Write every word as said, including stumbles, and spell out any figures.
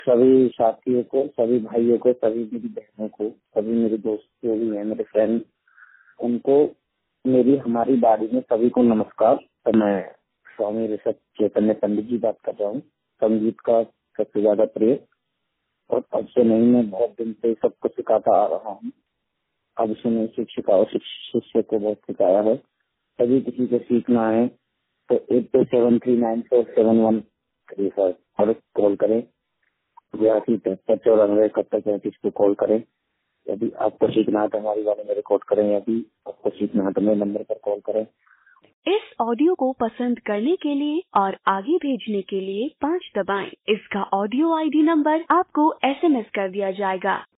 सभी साथियों को, सभी भाइयों को, सभी मेरी बहनों को, सभी मेरे दोस्त जो भी हैं, मेरे फ्रेंड, उनको मेरी हमारी बाड़ी में सभी को नमस्कार। तो मैं स्वामी ऋषभ चैतन्य पंडित जी बात कर रहा हूँ, संगीत का सबसे ज्यादा प्रिय। और अब से नहीं, मैं बहुत दिन से सबको सिखाता आ रहा हूँ। अब से मैं शिक्षिका और शिष्य को बहुत सिखाया है। सभी किसी को सीखना है तो eight two seven three nine four seven one three five और कॉल करें। बयासी तिहत्तर चौरानवे इकहत्तर पैंतीस को कॉल करें। यदि आपको सीखना है तो हमारी बारे में रिकॉर्ड करें। यदि आपको सीखना है तो मेरे नंबर पर कॉल करें। इस ऑडियो को पसंद करने के लिए और आगे भेजने के लिए पाँच दबाएं। इसका ऑडियो आईडी नंबर आपको एसएमएस कर दिया जाएगा।